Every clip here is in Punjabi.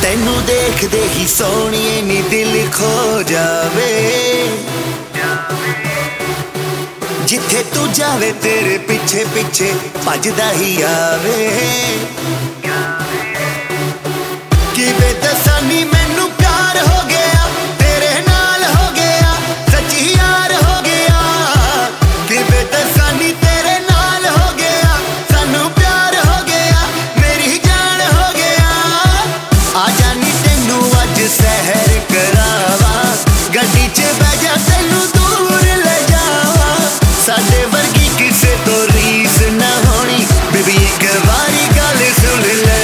ਤੈਨੂੰ ਦੇਖਦੇ ਹੀ ਸੋਹਣੀਏ ਨੀ ਦਿਲ ਖੋ ਜਾਵੇ। ਜਿੱਥੇ ਤੂੰ ਜਾਵੇ ਤੇਰੇ ਪਿੱਛੇ ਪਿੱਛੇ ਭੱਜਦਾ ਹੀ ਆਵੇ। ਕਿਵੇਂ ਦੱਸਾਂ ਨੀ ਮੈਨੂੰ ਪਿਆਰ ਹੋ ਗਿਆ ਤੇਰੇ ਨਾਲ ਹੋ ਗਿਆ ਸੱਚੀ ਯਾਰ ਹੋ ਗਿਆ। ਕਿਵੇਂ ਦੱਸਾਂ ਨੀ ਤੇਰੇ ਨਾਲ ਹੋ ਗਿਆ ਸਾਨੂੰ ਪਿਆਰ ਹੋ ਗਿਆ ਮੇਰੀ ਜਾਨ ਹੋ ਗਿਆ। ਆ ਜਾ ਨੀ ਤੈਨੂੰ ਅੱਜ ਸਹਿਰ ਕਰਾਵਾਂ ਗੱਡੀ 'ਚ ਬਹਿ ਜਾ ਤੈਨੂੰ ਦੂਰ ਲੈ ਜਾਵਾਂ। ਸਾਡੇ ਵਰਗੀ ਕਿਸੇ ਤੋਂ ਰੀਸ ਨਾ ਹੋਣੀ ਬੇਬੀ ਇੱਕ ਵਾਰੀ ਗੱਲ ਸੁਣ ਲੈ।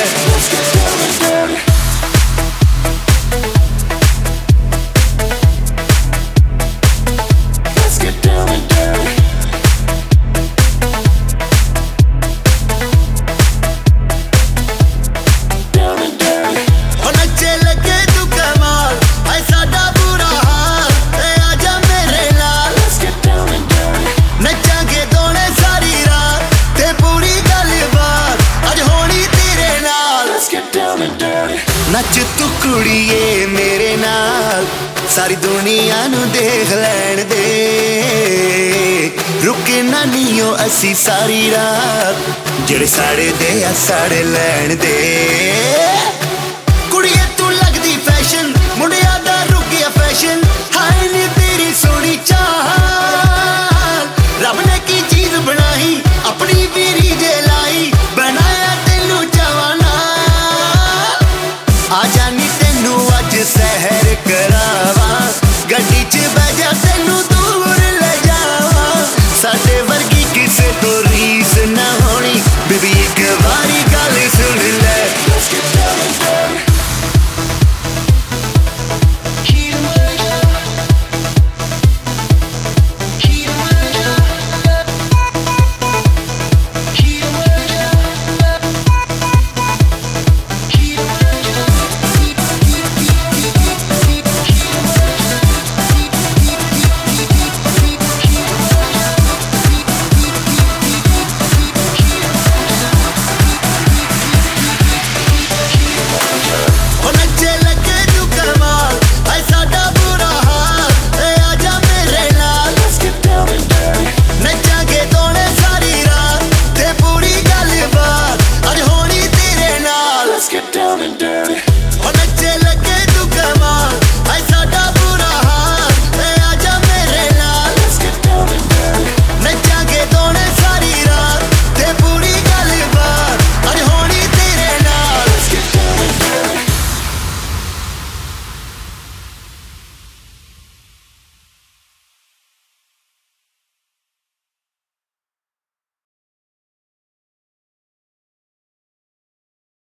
ਨੱਚ ਤੂੰ ਕੁੜੀਏ ਮੇਰੇ ਨਾਲ ਸਾਰੀ ਦੁਨੀਆ ਨੂੰ ਦੇਖ ਲੈਣ ਦੇ। ਰੁਕੇ ਨਾ ਨੀਓ ਅਸੀਂ ਸਾਰੀ ਰਾਤ ਜਿਹੜੇ ਸਾੜੇ ਦੇ ਆ ਸਾੜੇ ਲੈਣ ਦੇ।